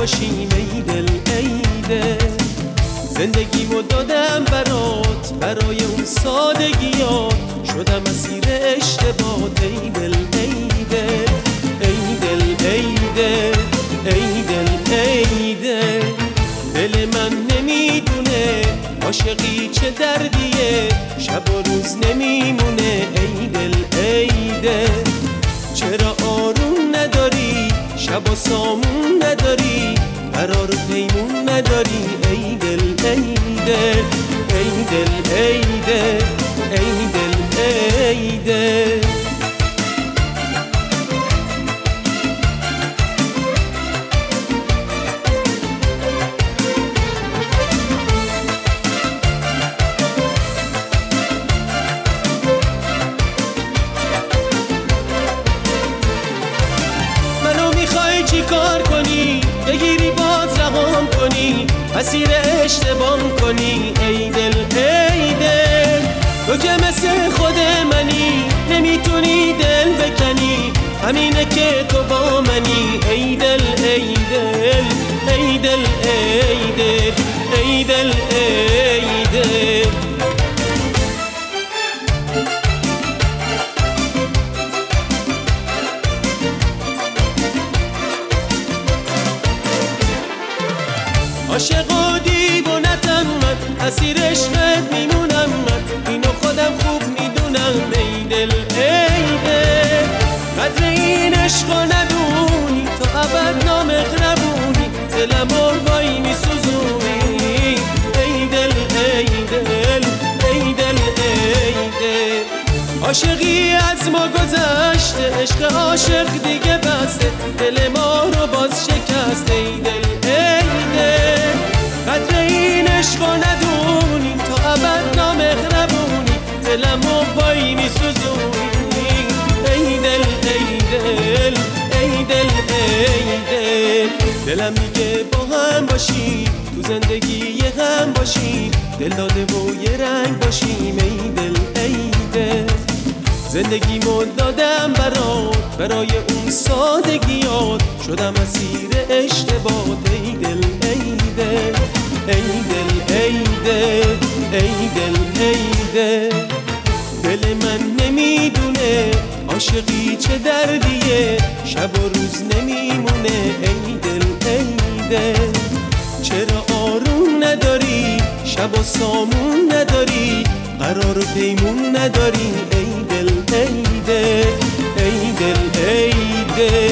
باشیم ای دل ای دل. زندگیمو دادم برات، برای اون سادگیات شدم اسیر اشتباهات ای دل ای دل ای دل ای دل ای دل ای دل. دل من نمیدونه عاشقی چه دردیه، شب و روز نمیمونه ای دل ای دل. چرا آروم نداری، شب و سامون نداری، قرار و پیمون نداری ای دل ای دل ای دل ای دل ای دل ای دل. چی کار کنی بگیری باز رهام کنی، اسیر اشتباه کنی ای دل ای دل. تو که مثل خود منی نمیتونی دل بکنی، همینه که تو با منی ای دل ای دل ای دل ای دل ای دل ای دل. عاشق و دیوونتم من، اسیر عشقت میمونم من، اینو خودم خوب میدونم ای دل ای دل. قدر این عشقو ندونی تا ابد نامغربونی، دلمو وای میسوزونی ای دل ای دل ای دل ای دل. عاشقی از ما گذشته، عشق عاشق دیگه بسته، دل ما رو باز شکسته ای دل ای دل. قدر این عشقو ندونی تا ابد نامغربونی، دلمو وای میسوزونی ای دل ای دل ای دل ای دل. دلم میگه با هم باشیم تو زندگی یه هم باشیم، دل داده و یه رنگ باشیم ای دل ای دل. زندگیمو دادم برات، برای اون سادگیات شدم اسیر اشتباهات ای دل ای دل ای دل ای دل ای دل ای دل. دل من نمیدونه عاشقی چه دردیه، شب و روز نمیمونه ای دل ای دل. چرا آروم نداری، شب و سامون نداری، قرار و پیمون نداری ای دل ای دل ای دل ای دل.